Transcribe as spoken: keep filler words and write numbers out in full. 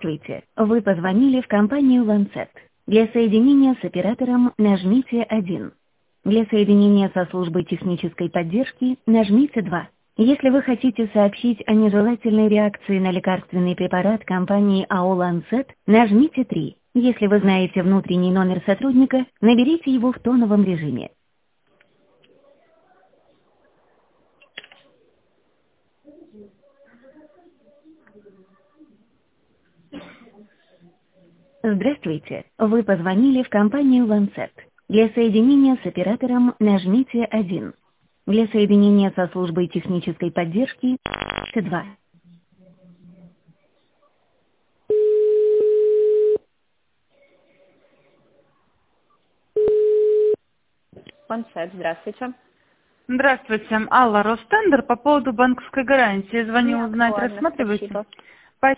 Здравствуйте. Вы позвонили в компанию Lancet. Для соединения с оператором нажмите один. Для соединения со службой технической поддержки нажмите два. Если вы хотите сообщить о нежелательной реакции на лекарственный препарат компании а о Lancet, нажмите три. Если вы знаете внутренний номер сотрудника, наберите его в тоновом режиме. Здравствуйте. Вы позвонили в компанию Lancet. Для соединения с оператором нажмите один. Для соединения со службой технической поддержки нажмите два. Lancet, здравствуйте. Здравствуйте, Алла, Ростендер, по поводу банковской гарантии. Звоню Не узнать, актуально, рассматриваете? спасибо.